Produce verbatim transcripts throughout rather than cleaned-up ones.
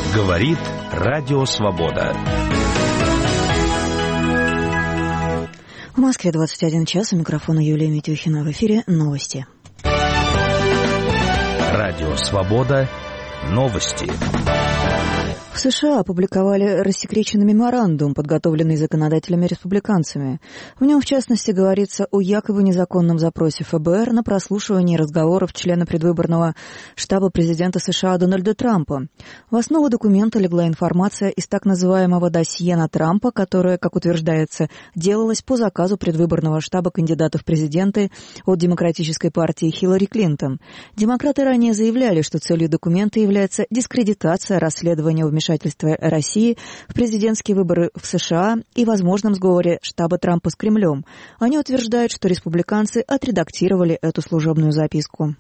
Говорит Радио Свобода. В Москве двадцать один час. У микрофона Юлия Митюхина. В эфире новости. Радио Свобода. Новости. В США опубликовали рассекреченный меморандум, подготовленный законодателями-республиканцами. В нем, в частности, говорится о якобы незаконном запросе эф бэ эр на прослушивание разговоров члена предвыборного штаба президента США Дональда Трампа. В основу документа легла информация из так называемого досье на Трампа, которое, как утверждается, делалось по заказу предвыборного штаба кандидатов в президенты от Демократической партии Хиллари Клинтон. Демократы ранее заявляли, что целью документа является дискредитация расследования вмешательства России в президентские выборы в США и возможном сговоре штаба Трампа с Кремлем. Они утверждают, что республиканцы отредактировали эту служебную записку.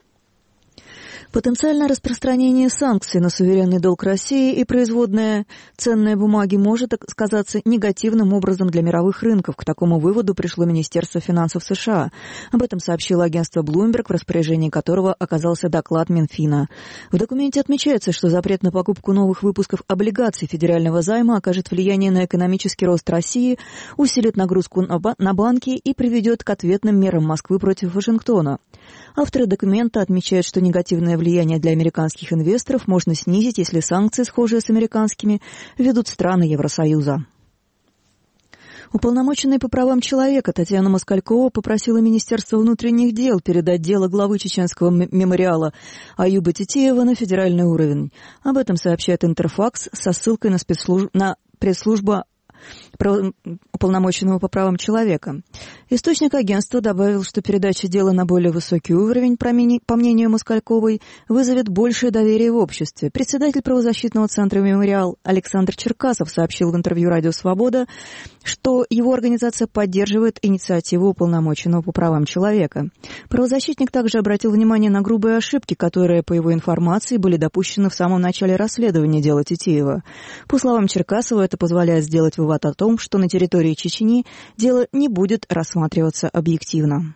Потенциальное распространение санкций на суверенный долг России и производные ценные бумаги может сказаться негативным образом для мировых рынков. К такому выводу пришло Министерство финансов США. Об этом сообщило агентство Bloomberg, в распоряжении которого оказался доклад Минфина. В документе отмечается, что запрет на покупку новых выпусков облигаций федерального займа окажет влияние на экономический рост России, усилит нагрузку на банки и приведет к ответным мерам Москвы против Вашингтона. Авторы документа отмечают, что негативное влияние для американских инвесторов можно снизить, если санкции, схожие с американскими, введут страны Евросоюза. Уполномоченная по правам человека Татьяна Москалькова попросила Министерство внутренних дел передать дело главы чеченского мемориала Аюба Титиева на федеральный уровень. Об этом сообщает Интерфакс со ссылкой на, спецслужб... на пресс-службу уполномоченного по правам человека. Источник агентства добавил, что передача дела на более высокий уровень, по мнению Москальковой, вызовет большее доверие в обществе. Председатель правозащитного центра «Мемориал» Александр Черкасов сообщил в интервью «Радио Свобода», что его организация поддерживает инициативу уполномоченного по правам человека. Правозащитник также обратил внимание на грубые ошибки, которые, по его информации, были допущены в самом начале расследования дела Титиева. По словам Черкасова, это позволяет сделать вывод о том, что на территории Чечни дело не будет рассматриваться объективно.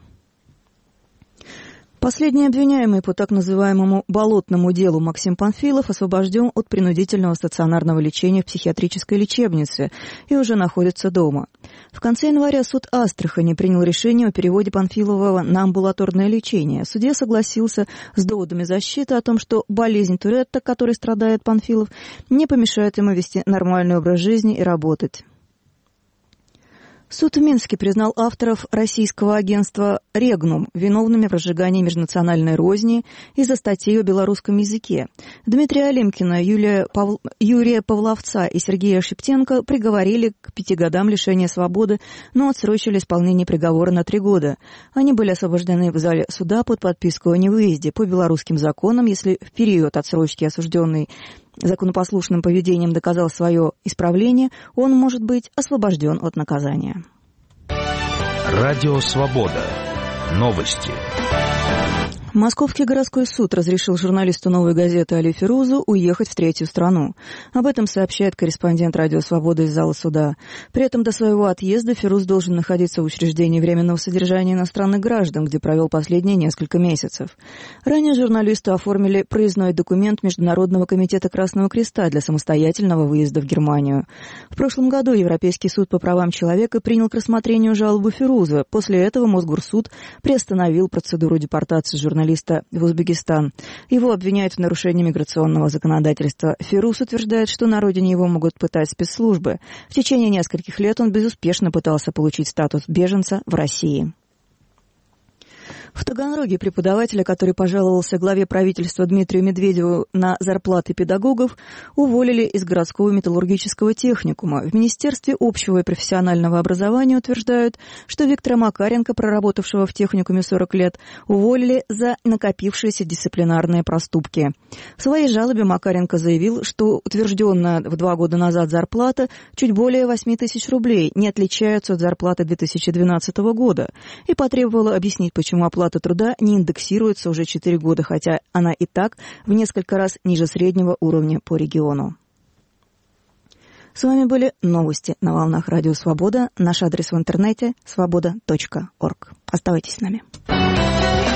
Последний обвиняемый по так называемому «болотному делу» Максим Панфилов освобожден от принудительного стационарного лечения в психиатрической лечебнице и уже находится дома. В конце января суд Астрахани принял решение о переводе Панфилова на амбулаторное лечение. Судья согласился с доводами защиты о том, что болезнь Туретта, которой страдает Панфилов, не помешает ему вести нормальный образ жизни и работать. Суд в Минске признал авторов российского агентства «Регнум» виновными в разжигании межнациональной розни из-за статей о белорусском языке. Дмитрия Олемкина, Юлия Пав... Юрия Павловца и Сергея Шептенко приговорили к пяти годам лишения свободы, но отсрочили исполнение приговора на три года. Они были освобождены в зале суда под подписку о невыезде. По белорусским законам, если в период отсрочки осужденный законопослушным поведением доказал свое исправление, он может быть освобожден от наказания. Радио Свобода. Новости. Московский городской суд разрешил журналисту «Новой газеты» Али Фирузу уехать в третью страну. Об этом сообщает корреспондент «Радио Свобода» из зала суда. При этом до своего отъезда Фируз должен находиться в учреждении временного содержания иностранных граждан, где провел последние несколько месяцев. Ранее журналисту оформили проездной документ Международного комитета Красного Креста для самостоятельного выезда в Германию. В прошлом году Европейский суд по правам человека принял к рассмотрению жалобу Фируза. После этого Мосгорсуд приостановил процедуру депортации журналиста в Узбекистан. Его обвиняют в нарушении миграционного законодательства. Фируз утверждает, что на родине его могут пытать спецслужбы. В течение нескольких лет он безуспешно пытался получить статус беженца в России. В Таганроге преподавателя, который пожаловался главе правительства Дмитрию Медведеву на зарплаты педагогов, уволили из городского металлургического техникума. В Министерстве общего и профессионального образования утверждают, что Виктора Макаренко, проработавшего в техникуме сорок лет, уволили за накопившиеся дисциплинарные проступки. В своей жалобе Макаренко заявил, что утвержденная в два года назад зарплата чуть более восемь тысяч рублей не отличается от зарплаты две тысячи двенадцатого года и потребовала объяснить, почему оплата Оплата труда не индексируется уже четыре года, хотя она и так в несколько раз ниже среднего уровня по региону. С вами были новости на волнах Радио Свобода. Наш адрес в интернете свобода точка орг. Оставайтесь с нами.